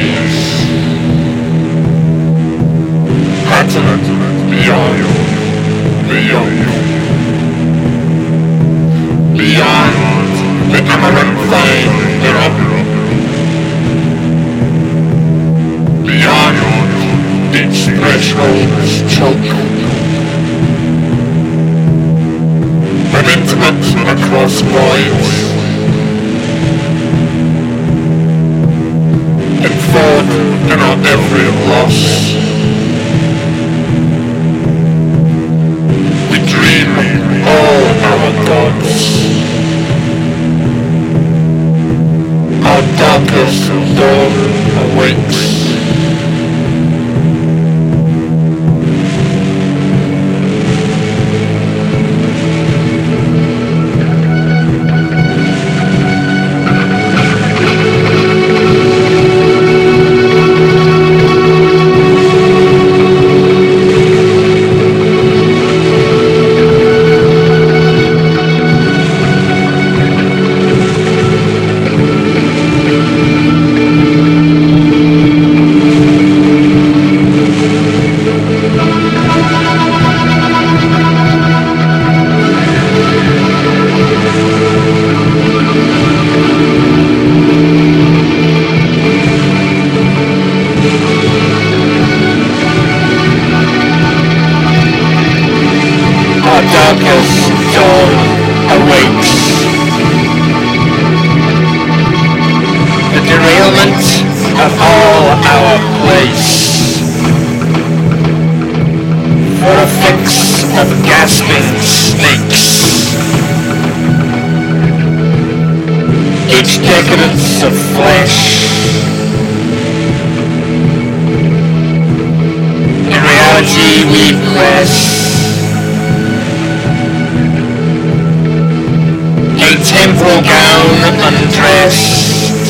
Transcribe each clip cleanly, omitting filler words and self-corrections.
Pattern beyond, beyond the amaranth vine thereof, beyond its threshold's choke, an intimate across voids, and fought in our every loss. We dream all our gods. Our darkest dawn awakes. Darkest dawn awakes. The derailment of all our place. For a fix of gasping snakes. Each decadence of flesh. In reality we press. A temporal gown undressed,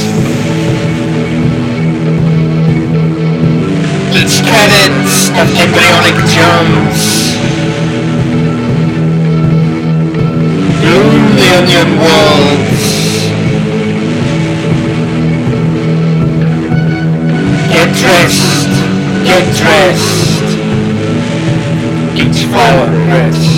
its cadence of embryonic germs, bloom the onion worlds, get dressed, each flower rest.